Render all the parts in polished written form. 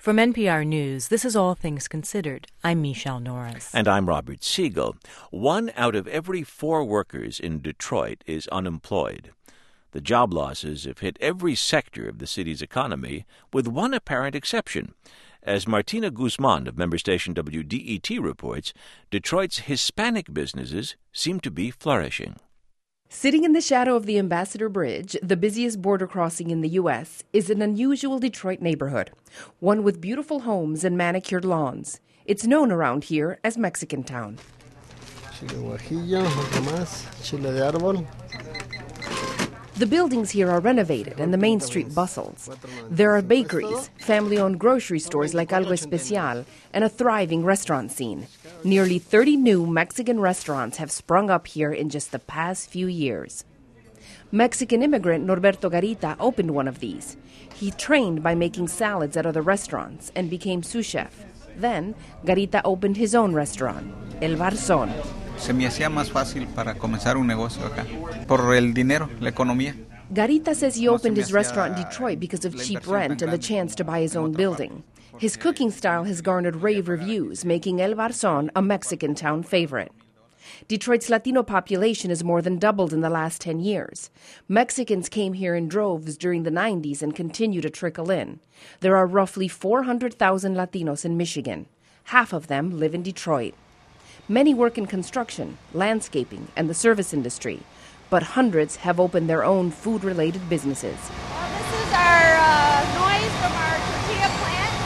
From NPR News, this is All Things Considered. I'm Michelle Norris. And I'm Robert Siegel. 1 out of every 4 workers in Detroit is unemployed. The job losses have hit every sector of the city's economy, with one apparent exception. As Martina Guzman of member station WDET reports, Detroit's Hispanic businesses seem to be flourishing. Sitting in the shadow of the Ambassador Bridge, the busiest border crossing in the U.S., is an unusual Detroit neighborhood, one with beautiful homes and manicured lawns. It's known around here as Mexican Town. Chile guajillo, otro más, chile de árbol. The buildings here are renovated and the main street bustles. There are bakeries, family-owned grocery stores like Algo Especial, and a thriving restaurant scene. Nearly 30 new Mexican restaurants have sprung up here in just the past few years. Mexican immigrant Norberto Garita opened one of these. He trained by making salads at other restaurants and became sous chef. Then, Garita opened his own restaurant, El Barzón. Se me hacía más fácil para comenzar un negocio acá, por el dinero, la economía. Garita says he opened his restaurant in Detroit because of cheap rent and the chance to buy his own building. His cooking style has garnered rave reviews, making El Barzón a Mexican Town favorite. Detroit's Latino population has more than doubled in the last 10 years. Mexicans came here in droves during the 90s and continue to trickle in. There are roughly 400,000 Latinos in Michigan. Half of them live in Detroit. Many work in construction, landscaping, and the service industry, but hundreds have opened their own food-related businesses. This is our noise from our tortilla plant,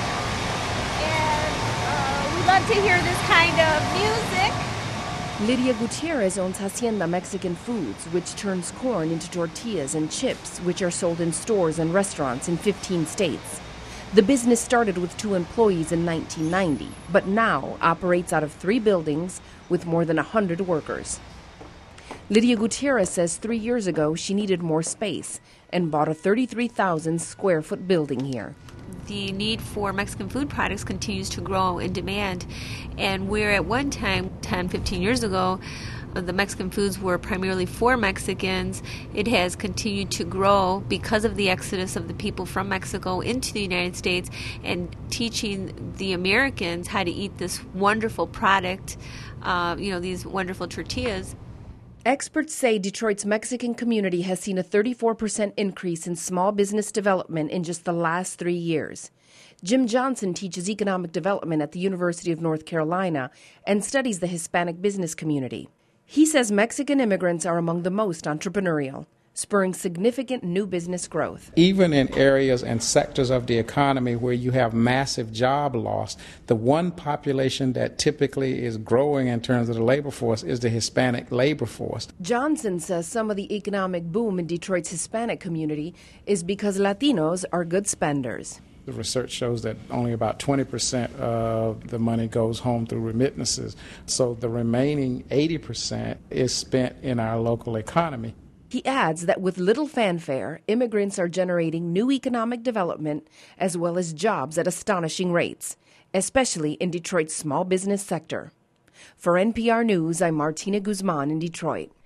and we love to hear this kind of music. Lydia Gutierrez owns Hacienda Mexican Foods, which turns corn into tortillas and chips, which are sold in stores and restaurants in 15 states. The business started with 2 employees in 1990, but now operates out of 3 buildings with more than 100 workers. Lydia Gutierrez says 3 years ago she needed more space and bought a 33,000 square foot building here. The need for Mexican food products continues to grow in demand, and where at one time, 10, 15 years ago, the Mexican foods were primarily for Mexicans, it has continued to grow because of the exodus of the people from Mexico into the United States and teaching the Americans how to eat this wonderful product, these wonderful tortillas. Experts say Detroit's Mexican community has seen a 34% increase in small business development in just the last 3 years. Jim Johnson teaches economic development at the University of North Carolina and studies the Hispanic business community. He says Mexican immigrants are among the most entrepreneurial, spurring significant new business growth. Even in areas and sectors of the economy where you have massive job loss, the one population that typically is growing in terms of the labor force is the Hispanic labor force. Johnson says some of the economic boom in Detroit's Hispanic community is because Latinos are good spenders. The research shows that only about 20% of the money goes home through remittances, so the remaining 80% is spent in our local economy. He adds that with little fanfare, immigrants are generating new economic development as well as jobs at astonishing rates, especially in Detroit's small business sector. For NPR News, I'm Martina Guzman in Detroit.